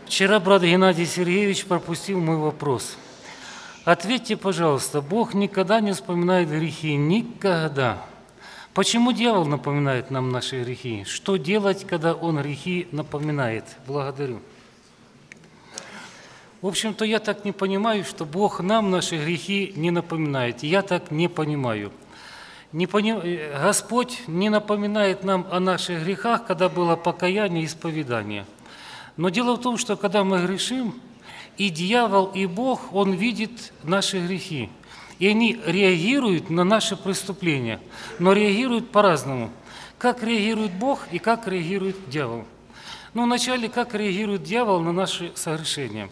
Вчера брат Геннадий Сергеевич пропустил мой вопрос. Ответьте, пожалуйста, Бог никогда не вспоминает грехи, никогда. Почему дьявол напоминает нам наши грехи? Что делать, когда он грехи напоминает? Благодарю. В общем-то, я так не понимаю, что Бог нам наши грехи не напоминает. Я так не понимаю. Господь не напоминает нам о наших грехах, когда было покаяние и исповедание. Но дело в том, что когда мы грешим, и дьявол, и Бог, он видит наши грехи. И они реагируют на наши преступления, но реагируют по-разному. Как реагирует Бог и как реагирует дьявол? Ну, вначале, как реагирует дьявол на наши согрешения?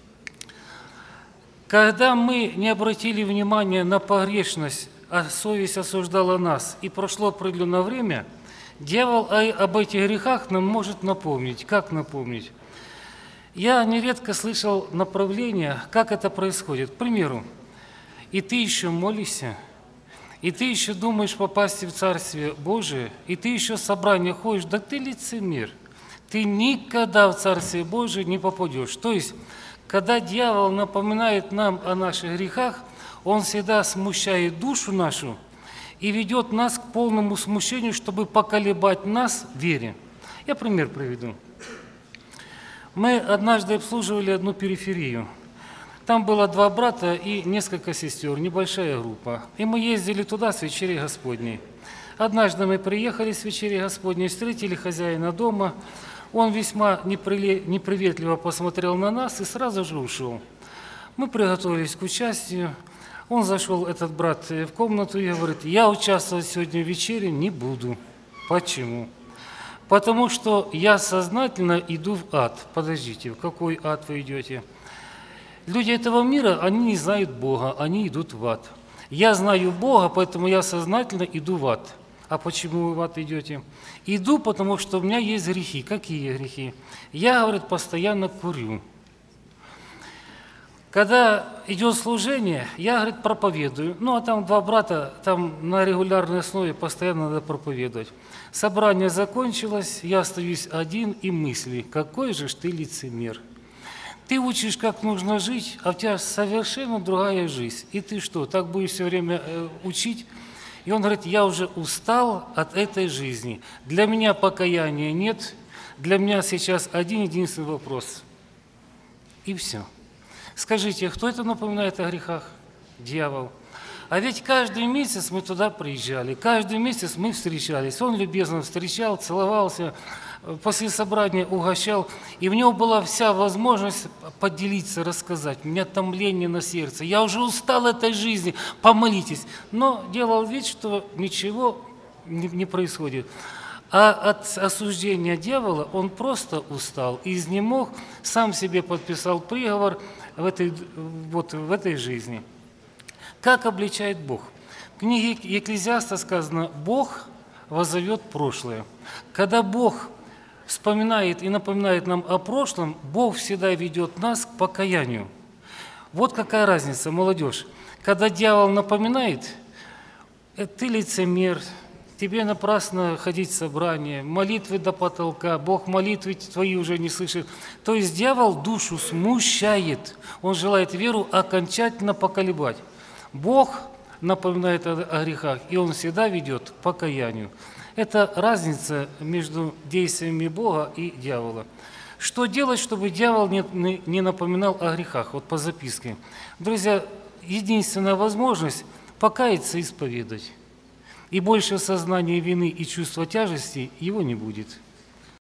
Когда мы не обратили внимания на погрешность, а совесть осуждала нас, и прошло определенное время, дьявол об этих грехах нам может напомнить. Как напомнить? Я нередко слышал направления, как это происходит. К примеру, и ты еще молишься, и ты еще думаешь попасть в Царствие Божие, и ты еще в собрание ходишь, да ты лицемер. Ты никогда в Царствие Божие не попадешь. То есть, когда дьявол напоминает нам о наших грехах, он всегда смущает душу нашу и ведет нас к полному смущению, чтобы поколебать нас в вере. Я пример приведу. Мы однажды обслуживали одну периферию. Там было 2 брата и несколько сестер, небольшая группа. И мы ездили туда с вечери Господней. Однажды мы приехали с вечери Господней, встретили хозяина дома. Он весьма неприветливо посмотрел на нас и сразу же ушел. Мы приготовились к участию. Он зашел, этот брат, в комнату и говорит: я участвовать сегодня в вечере не буду. Почему? Потому что я сознательно иду в ад. Подождите, в какой ад вы идете? Люди этого мира, они не знают Бога, они идут в ад. Я знаю Бога, поэтому я сознательно иду в ад. А почему вы в ад идете? Иду, потому что у меня есть грехи. Какие грехи? Я, говорит, постоянно курю. Когда идет служение, я, говорит, проповедую. Ну, а там 2 брата, там на регулярной основе постоянно надо проповедовать. Собрание закончилось, я остаюсь один и мысли: какой же ж ты лицемер. Ты учишь, как нужно жить, а у тебя совершенно другая жизнь. И ты что, так будешь все время учить? И он говорит: я уже устал от этой жизни. Для меня покаяния нет, для меня сейчас один-единственный вопрос. И все. Скажите, кто это напоминает о грехах? Дьявол. А ведь каждый месяц мы туда приезжали, каждый месяц мы встречались. Он любезно встречал, целовался, после собрания угощал. И у него была вся возможность поделиться, рассказать. У меня томление на сердце, я уже устал от этой жизни, помолитесь. Но делал вид, что ничего не происходит. А от осуждения дьявола он просто устал, изнемог, сам себе подписал приговор в этой жизни. Как обличает Бог? В книге Екклезиаста сказано: Бог воззовет прошлое. Когда Бог вспоминает и напоминает нам о прошлом, Бог всегда ведет нас к покаянию. Вот какая разница, молодежь. Когда дьявол напоминает: ты лицемер, тебе напрасно ходить в собрание, молитвы до потолка, Бог молитвы твои уже не слышит. То есть дьявол душу смущает, он желает веру окончательно поколебать. Бог напоминает о грехах, и он всегда ведет к покаянию. Это разница между действиями Бога и дьявола. Что делать, чтобы дьявол не напоминал о грехах? Вот по записке. Друзья, единственная возможность – покаяться и исповедать. И больше сознания вины и чувства тяжести его не будет.